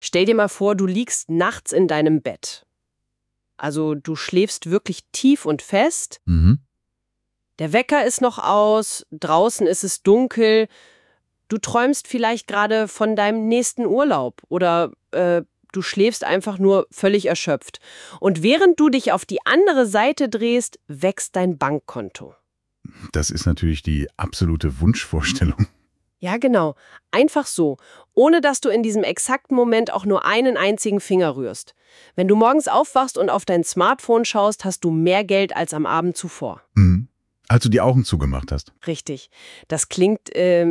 Stell dir mal vor, du liegst nachts in deinem Bett. Also du schläfst wirklich tief und fest. Mhm. Der Wecker ist noch aus, draußen ist es dunkel. Du träumst vielleicht gerade von deinem nächsten Urlaub oder du schläfst einfach nur völlig erschöpft. Und während du dich auf die andere Seite drehst, wächst dein Bankkonto. Das ist natürlich die absolute Wunschvorstellung. Ja, genau. Einfach so, ohne dass du in diesem exakten Moment auch nur einen einzigen Finger rührst. Wenn du morgens aufwachst und auf dein Smartphone schaust, hast du mehr Geld als am Abend zuvor. Mhm. Als du die Augen zugemacht hast. Richtig. Das klingt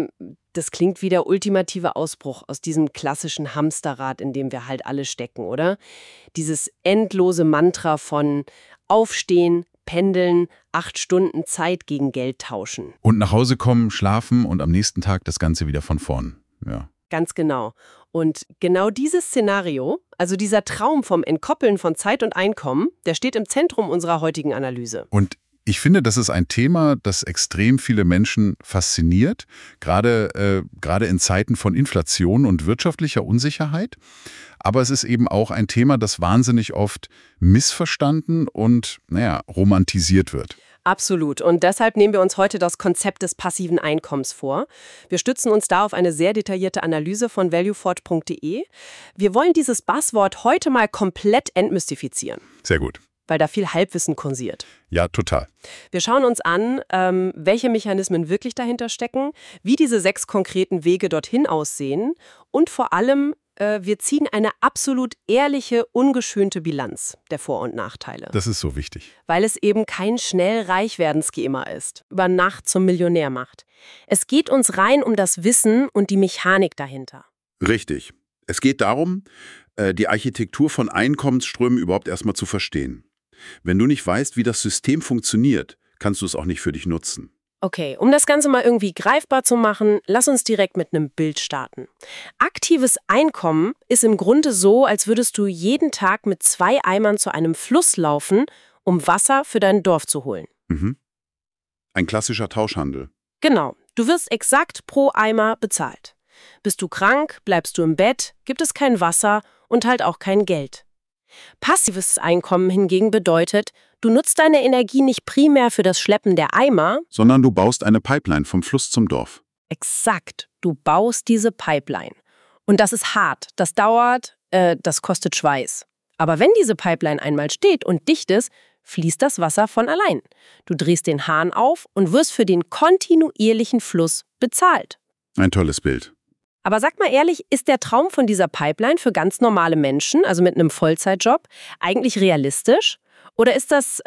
wie der ultimative Ausbruch aus diesem klassischen Hamsterrad, in dem wir halt alle stecken, oder? Dieses endlose Mantra von Aufstehen, Pendeln, 8 Stunden Zeit gegen Geld tauschen. Und nach Hause kommen, schlafen und am nächsten Tag das Ganze wieder von vorn. Ja. Ganz genau. Und genau dieses Szenario, also dieser Traum vom Entkoppeln von Zeit und Einkommen, der steht im Zentrum unserer heutigen Analyse. Und ich finde, das ist ein Thema, das extrem viele Menschen fasziniert, gerade in Zeiten von Inflation und wirtschaftlicher Unsicherheit. Aber es ist eben auch ein Thema, das wahnsinnig oft missverstanden und, romantisiert wird. Absolut. Und deshalb nehmen wir uns heute das Konzept des passiven Einkommens vor. Wir stützen uns da auf eine sehr detaillierte Analyse von valueforge.de. Wir wollen dieses Buzzword heute mal komplett entmystifizieren. Sehr gut. Weil da viel Halbwissen kursiert. Ja, total. Wir schauen uns an, welche Mechanismen wirklich dahinter stecken, wie diese 6 konkreten Wege dorthin aussehen und vor allem, wir ziehen eine absolut ehrliche, ungeschönte Bilanz der Vor- und Nachteile. Das ist so wichtig. Weil es eben kein Schnell-Reich-werden-Schema ist, über Nacht zum Millionär macht. Es geht uns rein um das Wissen und die Mechanik dahinter. Richtig. Es geht darum, die Architektur von Einkommensströmen überhaupt erstmal zu verstehen. Wenn du nicht weißt, wie das System funktioniert, kannst du es auch nicht für dich nutzen. Okay, um das Ganze mal irgendwie greifbar zu machen, lass uns direkt mit einem Bild starten. Aktives Einkommen ist im Grunde so, als würdest du jeden Tag mit 2 Eimern zu einem Fluss laufen, um Wasser für dein Dorf zu holen. Mhm. Ein klassischer Tauschhandel. Genau, du wirst exakt pro Eimer bezahlt. Bist du krank, bleibst du im Bett, gibt es kein Wasser und halt auch kein Geld. Passives Einkommen hingegen bedeutet, du nutzt deine Energie nicht primär für das Schleppen der Eimer, Sondern du baust eine Pipeline vom Fluss zum Dorf. exakt, du baust diese Pipeline. Und das ist hart, das dauert, das kostet Schweiß. Aber wenn diese Pipeline einmal steht und dicht ist, fließt das Wasser von allein. Du drehst den Hahn auf und wirst für den kontinuierlichen Fluss bezahlt. Ein tolles Bild. Aber sag mal ehrlich, ist der Traum von dieser Pipeline für ganz normale Menschen, also mit einem Vollzeitjob, eigentlich realistisch? Oder ist das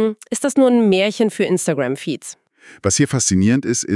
nur ein Märchen für Instagram-Feeds? Was hier faszinierend ist,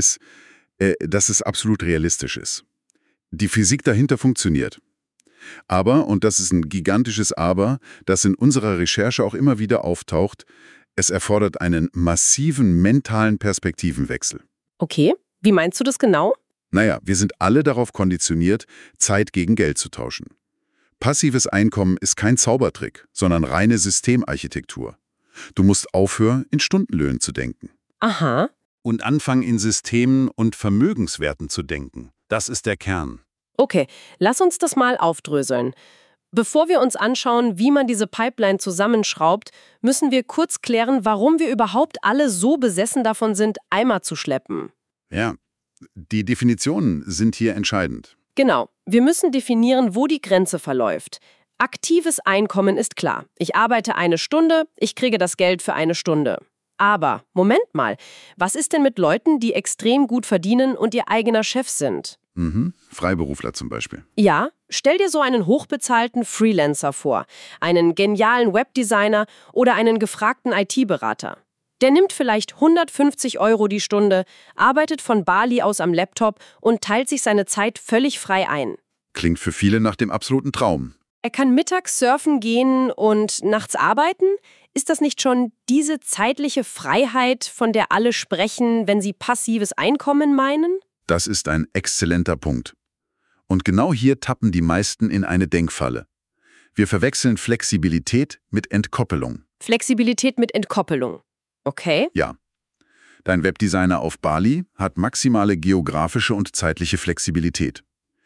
dass es absolut realistisch ist. Die Physik dahinter funktioniert. Aber, und das ist ein gigantisches Aber, das in unserer Recherche auch immer wieder auftaucht, es erfordert einen massiven mentalen Perspektivenwechsel. Okay, wie meinst du das genau? Naja, wir sind alle darauf konditioniert, Zeit gegen Geld zu tauschen. Passives Einkommen ist kein Zaubertrick, sondern reine Systemarchitektur. Du musst aufhören, in Stundenlöhnen zu denken. Aha. Und anfangen, in Systemen und Vermögenswerten zu denken. Das ist der Kern. Okay, lass uns das mal aufdröseln. Bevor wir uns anschauen, wie man diese Pipeline zusammenschraubt, müssen wir kurz klären, warum wir überhaupt alle so besessen davon sind, Eimer zu schleppen. Ja, die Definitionen sind hier entscheidend. Genau, wir müssen definieren, wo die Grenze verläuft. Aktives Einkommen ist klar. Ich arbeite 1 Stunde, ich kriege das Geld für 1 Stunde. Aber, Moment mal, was ist denn mit Leuten, die extrem gut verdienen und ihr eigener Chef sind? Freiberufler zum Beispiel. Ja, stell dir so einen hochbezahlten Freelancer vor, einen genialen Webdesigner oder einen gefragten IT-Berater. Der nimmt vielleicht 150 € die Stunde, arbeitet von Bali aus am Laptop und teilt sich seine Zeit völlig frei ein. Klingt für viele nach dem absoluten Traum. Er kann mittags surfen gehen und nachts arbeiten? Ist das nicht schon diese zeitliche Freiheit, von der alle sprechen, wenn sie passives Einkommen meinen? Das ist ein exzellenter Punkt. Und genau hier tappen die meisten in eine Denkfalle. Wir verwechseln Flexibilität mit Entkoppelung. Flexibilität mit Entkoppelung. Okay. Ja. Dein Webdesigner auf Bali hat maximale geografische und zeitliche Flexibilität.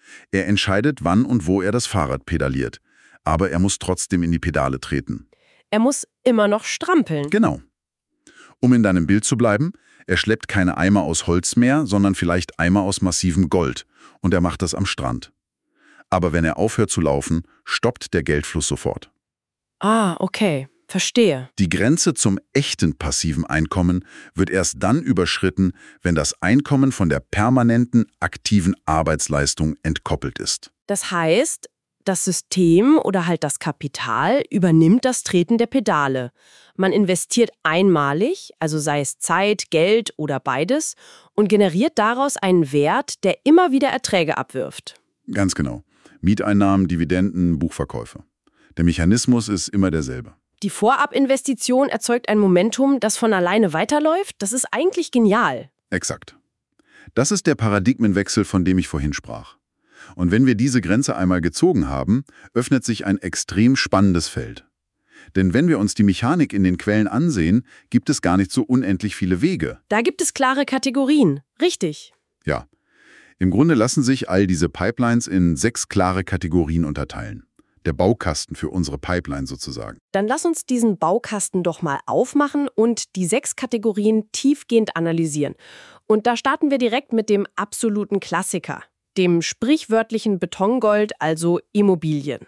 Er entscheidet, wann und wo er das Fahrrad pedaliert. Aber er muss trotzdem in die Pedale treten. Er muss immer noch strampeln. Genau. Um in deinem Bild zu bleiben, er schleppt keine Eimer aus Holz mehr, sondern vielleicht Eimer aus massivem Gold. Und er macht das am Strand. Aber wenn er aufhört zu laufen, stoppt der Geldfluss sofort. Ah, okay. Verstehe. Die Grenze zum echten passiven Einkommen wird erst dann überschritten, wenn das Einkommen von der permanenten aktiven Arbeitsleistung entkoppelt ist. Das heißt, das System oder halt das Kapital übernimmt das Treten der Pedale. Man investiert einmalig, also sei es Zeit, Geld oder beides, und generiert daraus einen Wert, der immer wieder Erträge abwirft. Ganz genau. Mieteinnahmen, Dividenden, Buchverkäufe. Der Mechanismus ist immer derselbe. Die Vorabinvestition erzeugt ein Momentum, das von alleine weiterläuft. Das ist eigentlich genial. Exakt. Das ist der Paradigmenwechsel, von dem ich vorhin sprach. Und wenn wir diese Grenze einmal gezogen haben, öffnet sich ein extrem spannendes Feld. Denn wenn wir uns die Mechanik in den Quellen ansehen, gibt es gar nicht so unendlich viele Wege. Da gibt es klare Kategorien. Richtig. Ja. Im Grunde lassen sich all diese Pipelines in 6 klare Kategorien unterteilen. Der Baukasten für unsere Pipeline sozusagen. Dann lass uns diesen Baukasten doch mal aufmachen und die 6 Kategorien tiefgehend analysieren. Und da starten wir direkt mit dem absoluten Klassiker, dem sprichwörtlichen Betongold, also Immobilien.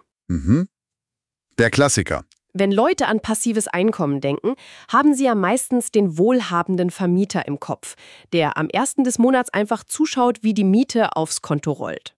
Der Klassiker. Wenn Leute an passives Einkommen denken, haben sie ja meistens den wohlhabenden Vermieter im Kopf, der am 1. des Monats einfach zuschaut, wie die Miete aufs Konto rollt.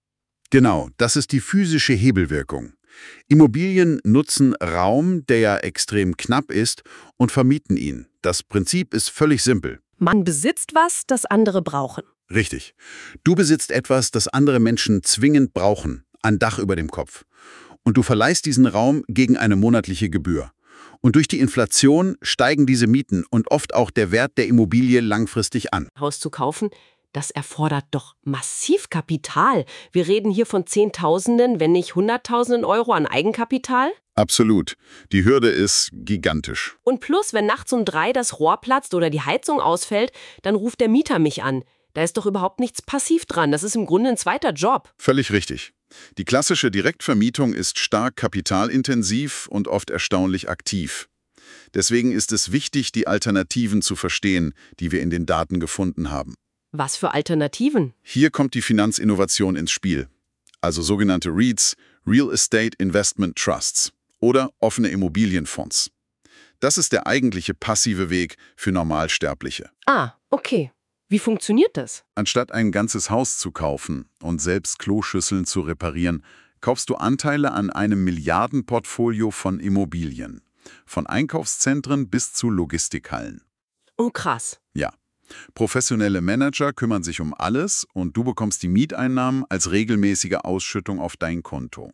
Genau, das ist die physische Hebelwirkung. Immobilien nutzen Raum, der ja extrem knapp ist, und vermieten ihn. Das Prinzip ist völlig simpel. Man besitzt was, das andere brauchen. Richtig. Du besitzt etwas, das andere Menschen zwingend brauchen. Ein Dach über dem Kopf. Und du verleihst diesen Raum gegen eine monatliche Gebühr. Und durch die Inflation steigen diese Mieten und oft auch der Wert der Immobilie langfristig an. Haus zu kaufen, das erfordert doch massiv Kapital. Wir reden hier von Zehntausenden, wenn nicht Hunderttausenden Euro an Eigenkapital. Absolut. Die Hürde ist gigantisch. Und plus, wenn nachts um 3 das Rohr platzt oder die Heizung ausfällt, dann ruft der Mieter mich an. Da ist doch überhaupt nichts passiv dran. Das ist im Grunde ein zweiter Job. Völlig richtig. Die klassische Direktvermietung ist stark kapitalintensiv und oft erstaunlich aktiv. Deswegen ist es wichtig, die Alternativen zu verstehen, die wir in den Daten gefunden haben. Was für Alternativen? Hier kommt die Finanzinnovation ins Spiel, also sogenannte REITs, Real Estate Investment Trusts oder offene Immobilienfonds. Das ist der eigentliche passive Weg für Normalsterbliche. Ah, okay. Wie funktioniert das? Anstatt ein ganzes Haus zu kaufen und selbst Kloschüsseln zu reparieren, kaufst du Anteile an einem Milliardenportfolio von Immobilien. Von Einkaufszentren bis zu Logistikhallen. Oh, krass. Ja. Professionelle Manager kümmern sich um alles und du bekommst die Mieteinnahmen als regelmäßige Ausschüttung auf dein Konto.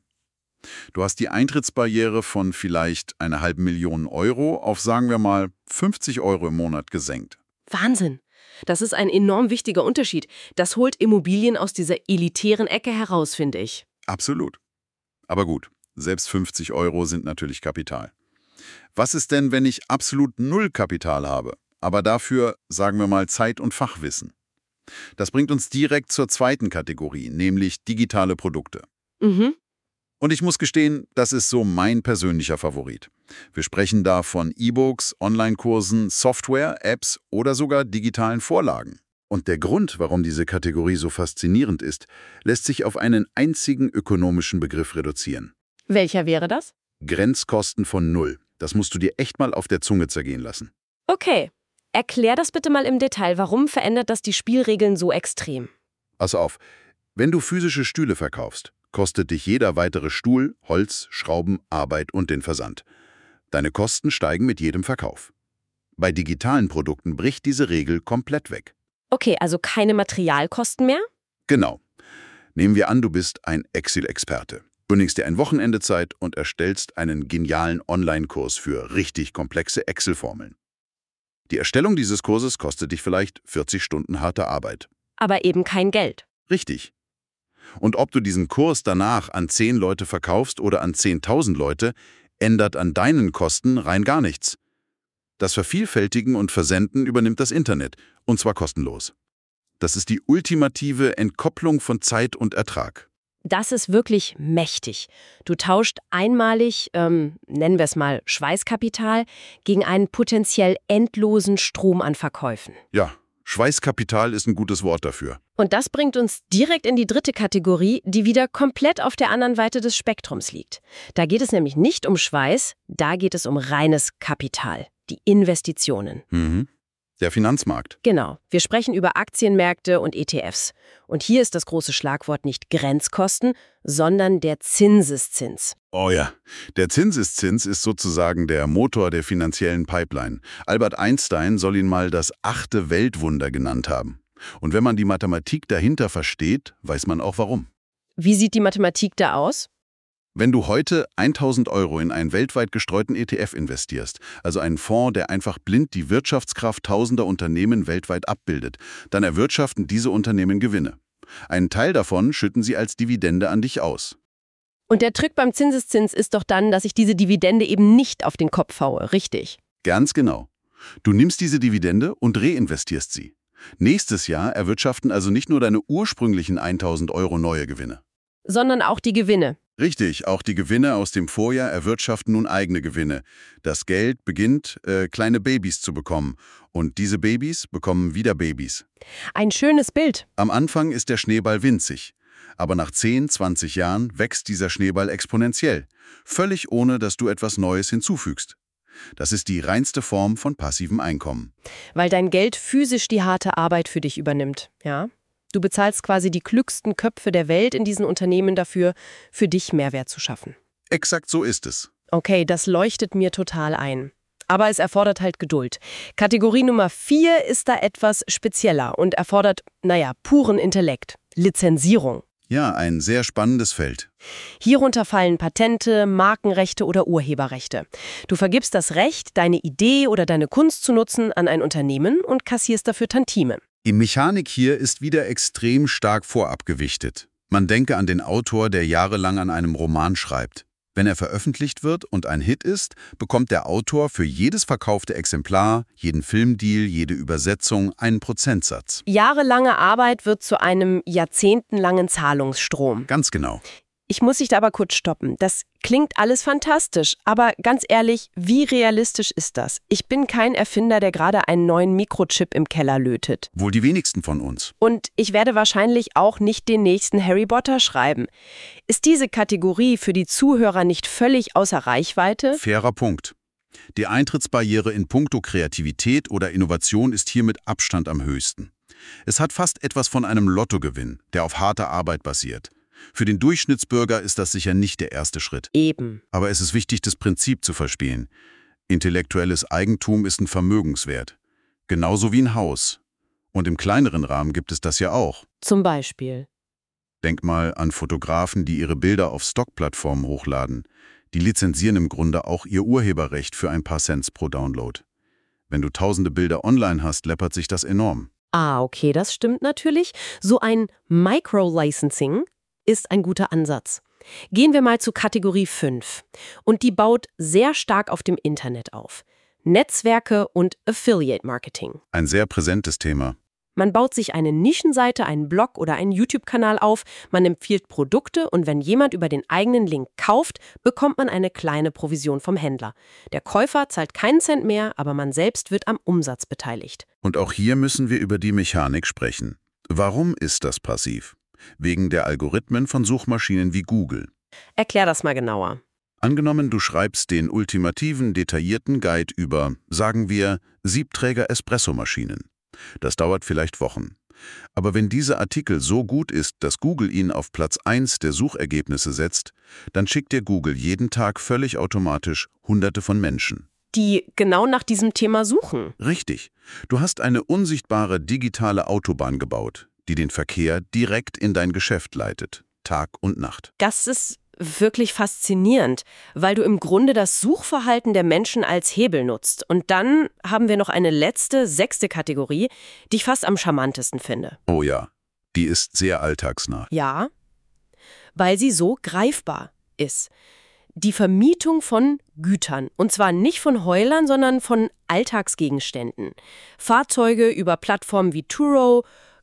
Du hast die Eintrittsbarriere von vielleicht 500.000 Euro auf, sagen wir mal, 50 Euro im Monat gesenkt. Wahnsinn. Das ist ein enorm wichtiger Unterschied. Das holt Immobilien aus dieser elitären Ecke heraus, finde ich. Absolut. Aber gut, selbst 50 Euro sind natürlich Kapital. Was ist denn, wenn ich absolut null Kapital habe, aber dafür, sagen wir mal, Zeit und Fachwissen? Das bringt uns direkt zur zweiten Kategorie, nämlich digitale Produkte. Und ich muss gestehen, das ist so mein persönlicher Favorit. Wir sprechen da von E-Books, Online-Kursen, Software, Apps oder sogar digitalen Vorlagen. Und der Grund, warum diese Kategorie so faszinierend ist, lässt sich auf einen einzigen ökonomischen Begriff reduzieren. Welcher wäre das? Grenzkosten von 0. Das musst du dir echt mal auf der Zunge zergehen lassen. Okay. Erklär das bitte mal im Detail. Warum verändert das die Spielregeln so extrem? Pass auf, wenn du physische Stühle verkaufst, kostet dich jeder weitere Stuhl, Holz, Schrauben, Arbeit und den Versand. Deine Kosten steigen mit jedem Verkauf. Bei digitalen Produkten bricht diese Regel komplett weg. Okay, also keine Materialkosten mehr? Genau. Nehmen wir an, du bist ein Excel-Experte. Du nimmst dir ein Wochenende Zeit und erstellst einen genialen Online-Kurs für richtig komplexe Excel-Formeln. Die Erstellung dieses Kurses kostet dich vielleicht 40 Stunden harte Arbeit. Aber eben kein Geld. Richtig. Und ob du diesen Kurs danach an 10 Leute verkaufst oder an 10.000 Leute, ändert an deinen Kosten rein gar nichts. Das Vervielfältigen und Versenden übernimmt das Internet, und zwar kostenlos. Das ist die ultimative Entkopplung von Zeit und Ertrag. Das ist wirklich mächtig. Du tauscht einmalig, nennen wir es mal Schweißkapital, gegen einen potenziell endlosen Strom an Verkäufen. Ja, Schweißkapital ist ein gutes Wort dafür. Und das bringt uns direkt in die dritte Kategorie, die wieder komplett auf der anderen Seite des Spektrums liegt. Da geht es nämlich nicht um Schweiß, da geht es um reines Kapital, die Investitionen. Der Finanzmarkt. Genau, wir sprechen über Aktienmärkte und ETFs. Und hier ist das große Schlagwort nicht Grenzkosten, sondern der Zinseszins. Oh ja, der Zinseszins ist sozusagen der Motor der finanziellen Pipeline. Albert Einstein soll ihn mal das 8. Weltwunder genannt haben. Und wenn man die Mathematik dahinter versteht, weiß man auch warum. Wie sieht die Mathematik da aus? Wenn du heute 1.000 € in einen weltweit gestreuten ETF investierst, also einen Fonds, der einfach blind die Wirtschaftskraft tausender Unternehmen weltweit abbildet, dann erwirtschaften diese Unternehmen Gewinne. Einen Teil davon schütten sie als Dividende an dich aus. Und der Trick beim Zinseszins ist doch dann, dass ich diese Dividende eben nicht auf den Kopf haue, richtig? Ganz genau. Du nimmst diese Dividende und reinvestierst sie. Nächstes Jahr erwirtschaften also nicht nur deine ursprünglichen 1.000 € neue Gewinne. Sondern auch die Gewinne. Richtig, auch die Gewinne aus dem Vorjahr erwirtschaften nun eigene Gewinne. Das Geld beginnt, kleine Babys zu bekommen. Und diese Babys bekommen wieder Babys. Ein schönes Bild. Am Anfang ist der Schneeball winzig. Aber nach 10, 20 Jahren wächst dieser Schneeball exponentiell. Völlig ohne, dass du etwas Neues hinzufügst. Das ist die reinste Form von passivem Einkommen. Weil dein Geld physisch die harte Arbeit für dich übernimmt, ja? Du bezahlst quasi die klügsten Köpfe der Welt in diesen Unternehmen dafür, für dich Mehrwert zu schaffen. Exakt so ist es. Okay, das leuchtet mir total ein. Aber es erfordert halt Geduld. Kategorie Nummer 4 ist da etwas spezieller und erfordert, puren Intellekt. Lizenzierung. Ja, ein sehr spannendes Feld. Hierunter fallen Patente, Markenrechte oder Urheberrechte. Du vergibst das Recht, deine Idee oder deine Kunst zu nutzen an ein Unternehmen und kassierst dafür Tantiemen. Die Mechanik hier ist wieder extrem stark vorabgewichtet. Man denke an den Autor, der jahrelang an einem Roman schreibt. Wenn er veröffentlicht wird und ein Hit ist, bekommt der Autor für jedes verkaufte Exemplar, jeden Filmdeal, jede Übersetzung einen Prozentsatz. Jahrelange Arbeit wird zu einem jahrzehntelangen Zahlungsstrom. Ganz genau. Ich muss dich da aber kurz stoppen. Das klingt alles fantastisch, aber ganz ehrlich, wie realistisch ist das? Ich bin kein Erfinder, der gerade einen neuen Mikrochip im Keller lötet. Wohl die wenigsten von uns. Und ich werde wahrscheinlich auch nicht den nächsten Harry Potter schreiben. Ist diese Kategorie für die Zuhörer nicht völlig außer Reichweite? Fairer Punkt. Die Eintrittsbarriere in puncto Kreativität oder Innovation ist hier mit Abstand am höchsten. Es hat fast etwas von einem Lottogewinn, der auf harter Arbeit basiert. Für den Durchschnittsbürger ist das sicher nicht der erste Schritt. Eben. Aber es ist wichtig, das Prinzip zu verstehen. Intellektuelles Eigentum ist ein Vermögenswert. Genauso wie ein Haus. Und im kleineren Rahmen gibt es das ja auch. Zum Beispiel. Denk mal an Fotografen, die ihre Bilder auf Stockplattformen hochladen. Die lizenzieren im Grunde auch ihr Urheberrecht für ein paar Cents pro Download. Wenn du tausende Bilder online hast, läppert sich das enorm. Ah, okay, das stimmt natürlich. So ein Micro-Licensing ist ein guter Ansatz. Gehen wir mal zu Kategorie 5. Und die baut sehr stark auf dem Internet auf. Netzwerke und Affiliate-Marketing. Ein sehr präsentes Thema. Man baut sich eine Nischenseite, einen Blog oder einen YouTube-Kanal auf, man empfiehlt Produkte und wenn jemand über den eigenen Link kauft, bekommt man eine kleine Provision vom Händler. Der Käufer zahlt keinen Cent mehr, aber man selbst wird am Umsatz beteiligt. Und auch hier müssen wir über die Mechanik sprechen. Warum ist das passiv? Wegen der Algorithmen von Suchmaschinen wie Google. Erklär das mal genauer. Angenommen, du schreibst den ultimativen, detaillierten Guide über, sagen wir, Siebträger-Espresso-Maschinen. Das dauert vielleicht Wochen. Aber wenn dieser Artikel so gut ist, dass Google ihn auf Platz 1 der Suchergebnisse setzt, dann schickt dir Google jeden Tag völlig automatisch Hunderte von Menschen. Die genau nach diesem Thema suchen. Richtig. Du hast eine unsichtbare digitale Autobahn gebaut, die den Verkehr direkt in dein Geschäft leitet, Tag und Nacht. Das ist wirklich faszinierend, weil du im Grunde das Suchverhalten der Menschen als Hebel nutzt. Und dann haben wir noch eine letzte, 6. Kategorie, die ich fast am charmantesten finde. Oh ja, die ist sehr alltagsnah. Ja, weil sie so greifbar ist. Die Vermietung von Gütern. Und zwar nicht von Häulern, sondern von Alltagsgegenständen. Fahrzeuge über Plattformen wie Turo,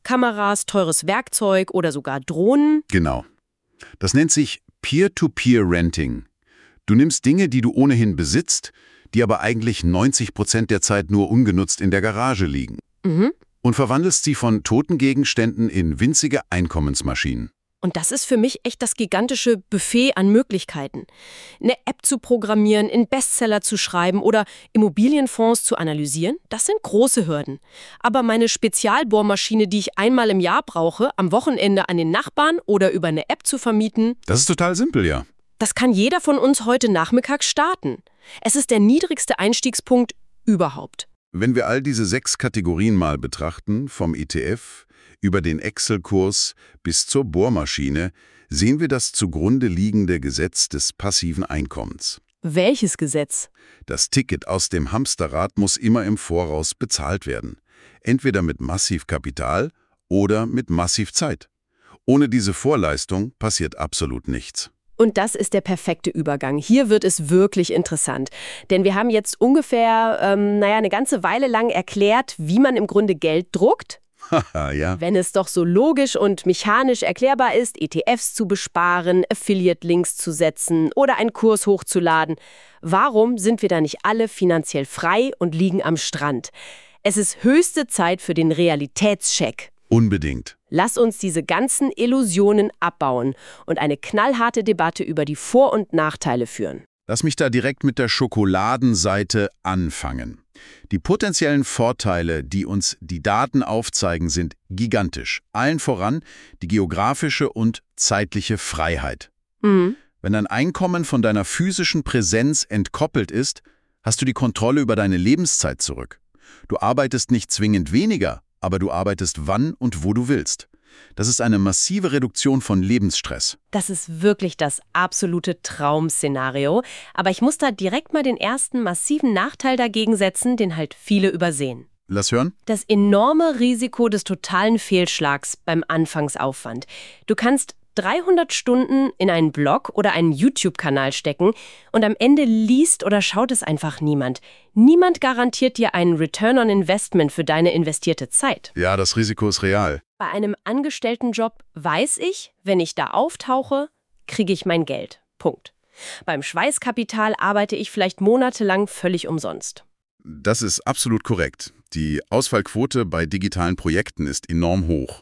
Kameras, teures Werkzeug oder sogar Drohnen. Genau. Das nennt sich Peer-to-Peer-Renting. Du nimmst Dinge, die du ohnehin besitzt, die aber eigentlich 90% der Zeit nur ungenutzt in der Garage liegen. Und verwandelst sie von toten Gegenständen in winzige Einkommensmaschinen. Und das ist für mich echt das gigantische Buffet an Möglichkeiten. Eine App zu programmieren, in Bestseller zu schreiben oder Immobilienfonds zu analysieren, das sind große Hürden. Aber meine Spezialbohrmaschine, die ich einmal im Jahr brauche, am Wochenende an den Nachbarn oder über eine App zu vermieten, Das ist total simpel, ja. das kann jeder von uns heute Nachmittag starten. Es ist der niedrigste Einstiegspunkt überhaupt. Wenn wir all diese 6 Kategorien mal betrachten, vom ETF über den Excel-Kurs bis zur Bohrmaschine, sehen wir das zugrunde liegende Gesetz des passiven Einkommens. Welches Gesetz? Das Ticket aus dem Hamsterrad muss immer im Voraus bezahlt werden. Entweder mit massiv Kapital oder mit massiv Zeit. Ohne diese Vorleistung passiert absolut nichts. Und das ist der perfekte Übergang. Hier wird es wirklich interessant. Denn wir haben jetzt ungefähr, eine ganze Weile lang erklärt, wie man im Grunde Geld druckt. Haha, ja. Wenn es doch so logisch und mechanisch erklärbar ist, ETFs zu besparen, Affiliate-Links zu setzen oder einen Kurs hochzuladen, warum sind wir da nicht alle finanziell frei und liegen am Strand? Es ist höchste Zeit für den Realitätscheck. Unbedingt. Lass uns diese ganzen Illusionen abbauen und eine knallharte Debatte über die Vor- und Nachteile führen. Lass mich da direkt mit der Schokoladenseite anfangen. Die potenziellen Vorteile, die uns die Daten aufzeigen, sind gigantisch. Allen voran die geografische und zeitliche Freiheit. Wenn dein Einkommen von deiner physischen Präsenz entkoppelt ist, hast du die Kontrolle über deine Lebenszeit zurück. Du arbeitest nicht zwingend weniger, aber du arbeitest wann und wo du willst. Das ist eine massive Reduktion von Lebensstress. Das ist wirklich das absolute Traum-Szenario. Aber ich muss da direkt mal den ersten massiven Nachteil dagegen setzen, den halt viele übersehen. Lass hören. Das enorme Risiko des totalen Fehlschlags beim Anfangsaufwand. Du kannst 300 Stunden in einen Blog oder einen YouTube-Kanal stecken und am Ende liest oder schaut es einfach niemand. Niemand garantiert dir einen Return on Investment für deine investierte Zeit. Ja, das Risiko ist real. Bei einem Angestelltenjob weiß ich, wenn ich da auftauche, kriege ich mein Geld. Punkt. Beim Schweißkapital arbeite ich vielleicht monatelang völlig umsonst. Das ist absolut korrekt. Die Ausfallquote bei digitalen Projekten ist enorm hoch.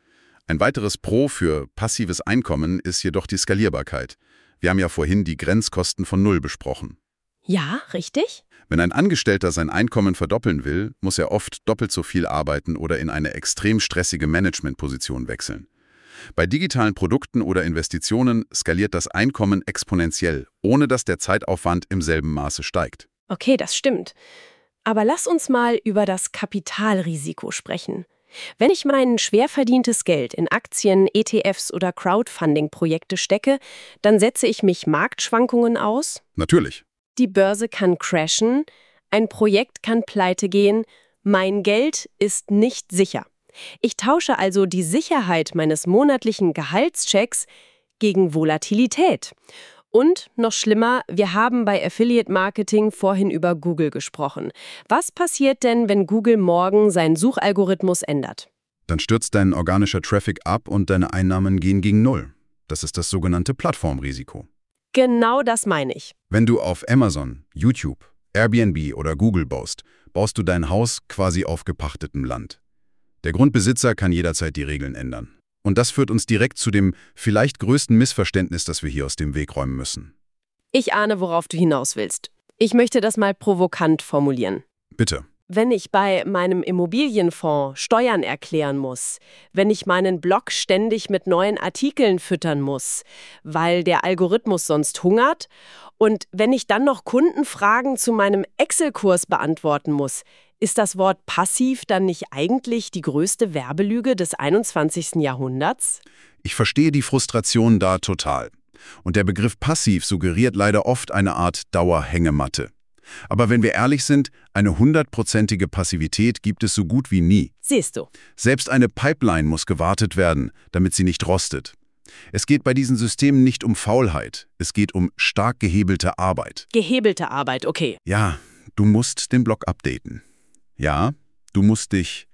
Ein weiteres Pro für passives Einkommen ist jedoch die Skalierbarkeit. Wir haben ja vorhin die Grenzkosten von Null besprochen. Ja, richtig? Wenn ein Angestellter sein Einkommen verdoppeln will, muss er oft doppelt so viel arbeiten oder in eine extrem stressige Managementposition wechseln. Bei digitalen Produkten oder Investitionen skaliert das Einkommen exponentiell, ohne dass der Zeitaufwand im selben Maße steigt. Okay, das stimmt. Aber lass uns mal über das Kapitalrisiko sprechen. Wenn ich mein schwer verdientes Geld in Aktien, ETFs oder Crowdfunding-Projekte stecke, dann setze ich mich Marktschwankungen aus. Natürlich. Die Börse kann crashen, ein Projekt kann pleite gehen, mein Geld ist nicht sicher. Ich tausche also die Sicherheit meines monatlichen Gehaltschecks gegen Volatilität. Und noch schlimmer, wir haben bei Affiliate Marketing vorhin über Google gesprochen. Was passiert denn, wenn Google morgen seinen Suchalgorithmus ändert? Dann stürzt dein organischer Traffic ab und deine Einnahmen gehen gegen Null. Das ist das sogenannte Plattformrisiko. Genau das meine ich. Wenn du auf Amazon, YouTube, Airbnb oder Google baust du dein Haus quasi auf gepachtetem Land. Der Grundbesitzer kann jederzeit die Regeln ändern. Und das führt uns direkt zu dem vielleicht größten Missverständnis, das wir hier aus dem Weg räumen müssen. Ich ahne, worauf du hinaus willst. Ich möchte das mal provokant formulieren. Bitte. Wenn ich bei meinem Immobilienfonds Steuern erklären muss, wenn ich meinen Blog ständig mit neuen Artikeln füttern muss, weil der Algorithmus sonst hungert, und wenn ich dann noch Kundenfragen zu meinem Excel-Kurs beantworten muss, ist das Wort passiv dann nicht eigentlich die größte Werbelüge des 21. Jahrhunderts? Ich verstehe die Frustration da total. Und der Begriff passiv suggeriert leider oft eine Art Dauerhängematte. Aber wenn wir ehrlich sind, eine 100%ige Passivität gibt es so gut wie nie. Siehst du. Selbst eine Pipeline muss gewartet werden, damit sie nicht rostet. Es geht bei diesen Systemen nicht um Faulheit, es geht um stark gehebelte Arbeit. Gehebelte Arbeit, okay. Ja, du musst den Blog updaten. Ja, du musst dich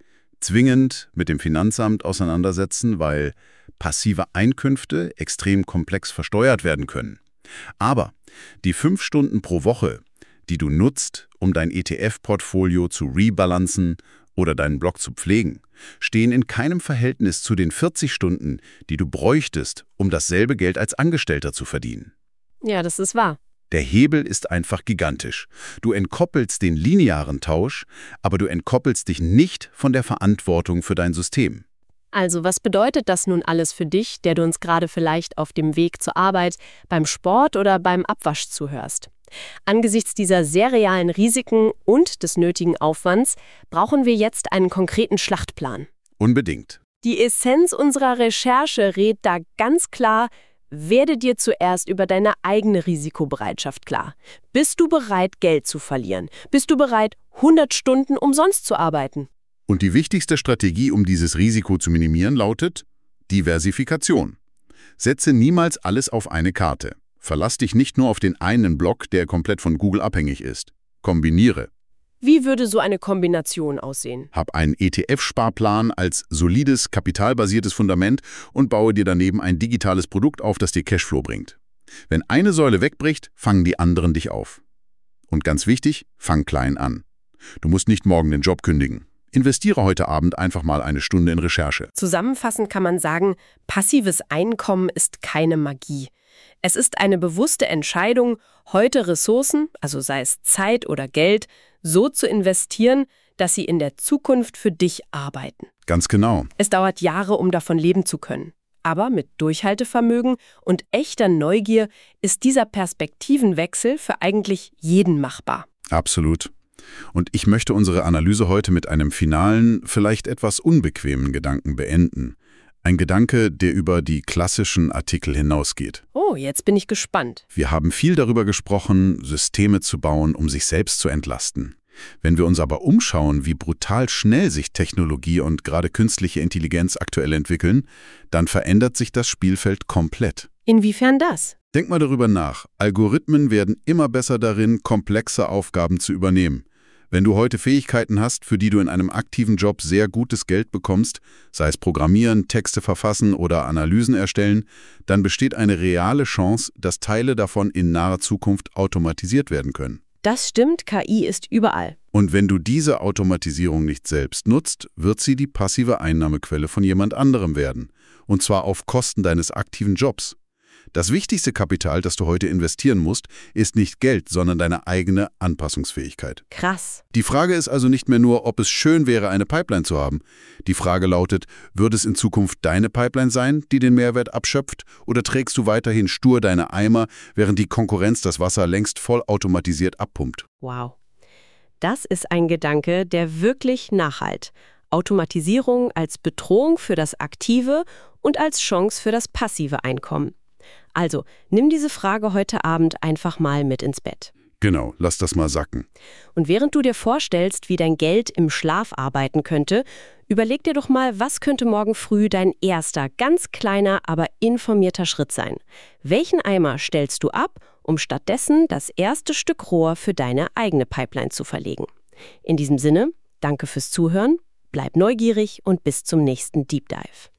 zwingend mit dem Finanzamt auseinandersetzen, weil passive Einkünfte extrem komplex versteuert werden können. Aber die 5 Stunden pro Woche, die du nutzt, um dein ETF-Portfolio zu rebalancen oder deinen Blog zu pflegen, stehen in keinem Verhältnis zu den 40 Stunden, die du bräuchtest, um dasselbe Geld als Angestellter zu verdienen. Ja, das ist wahr. Der Hebel ist einfach gigantisch. Du entkoppelst den linearen Tausch, aber du entkoppelst dich nicht von der Verantwortung für dein System. Also, was bedeutet das nun alles für dich, der du uns gerade vielleicht auf dem Weg zur Arbeit, beim Sport oder beim Abwasch zuhörst? Angesichts dieser sehr realen Risiken und des nötigen Aufwands brauchen wir jetzt einen konkreten Schlachtplan. Unbedingt. Die Essenz unserer Recherche rät da ganz klar: Werde dir zuerst über deine eigene Risikobereitschaft klar. Bist du bereit, Geld zu verlieren? Bist du bereit, 100 Stunden umsonst zu arbeiten? Und die wichtigste Strategie, um dieses Risiko zu minimieren, lautet Diversifikation. Setze niemals alles auf eine Karte. Verlass dich nicht nur auf den einen Block, der komplett von Google abhängig ist. Kombiniere. Wie würde so eine Kombination aussehen? Hab einen ETF-Sparplan als solides, kapitalbasiertes Fundament und baue dir daneben ein digitales Produkt auf, das dir Cashflow bringt. Wenn eine Säule wegbricht, fangen die anderen dich auf. Und ganz wichtig, fang klein an. Du musst nicht morgen den Job kündigen. Investiere heute Abend einfach mal eine Stunde in Recherche. Zusammenfassend kann man sagen, passives Einkommen ist keine Magie. Es ist eine bewusste Entscheidung, heute Ressourcen, also sei es Zeit oder Geld, so zu investieren, dass sie in der Zukunft für dich arbeiten. Ganz genau. Es dauert Jahre, um davon leben zu können. Aber mit Durchhaltevermögen und echter Neugier ist dieser Perspektivenwechsel für eigentlich jeden machbar. Absolut. Und ich möchte unsere Analyse heute mit einem finalen, vielleicht etwas unbequemen Gedanken beenden. Ein Gedanke, der über die klassischen Artikel hinausgeht. Oh, jetzt bin ich gespannt. Wir haben viel darüber gesprochen, Systeme zu bauen, um sich selbst zu entlasten. Wenn wir uns aber umschauen, wie brutal schnell sich Technologie und gerade künstliche Intelligenz aktuell entwickeln, dann verändert sich das Spielfeld komplett. Inwiefern das? Denk mal darüber nach. Algorithmen werden immer besser darin, komplexe Aufgaben zu übernehmen. Wenn du heute Fähigkeiten hast, für die du in einem aktiven Job sehr gutes Geld bekommst, sei es Programmieren, Texte verfassen oder Analysen erstellen, dann besteht eine reale Chance, dass Teile davon in naher Zukunft automatisiert werden können. Das stimmt, KI ist überall. Und wenn du diese Automatisierung nicht selbst nutzt, wird sie die passive Einnahmequelle von jemand anderem werden. Und zwar auf Kosten deines aktiven Jobs. Das wichtigste Kapital, das du heute investieren musst, ist nicht Geld, sondern deine eigene Anpassungsfähigkeit. Krass. Die Frage ist also nicht mehr nur, ob es schön wäre, eine Pipeline zu haben. Die Frage lautet, wird es in Zukunft deine Pipeline sein, die den Mehrwert abschöpft, oder trägst du weiterhin stur deine Eimer, während die Konkurrenz das Wasser längst vollautomatisiert abpumpt? Wow. Das ist ein Gedanke, der wirklich nachhalt. Automatisierung als Bedrohung für das aktive und als Chance für das passive Einkommen. Also, nimm diese Frage heute Abend einfach mal mit ins Bett. Genau, lass das mal sacken. Und während du dir vorstellst, wie dein Geld im Schlaf arbeiten könnte, überleg dir doch mal, was könnte morgen früh dein erster, ganz kleiner, aber informierter Schritt sein? Welchen Eimer stellst du ab, um stattdessen das erste Stück Rohr für deine eigene Pipeline zu verlegen? In diesem Sinne, danke fürs Zuhören, bleib neugierig und bis zum nächsten Deep Dive.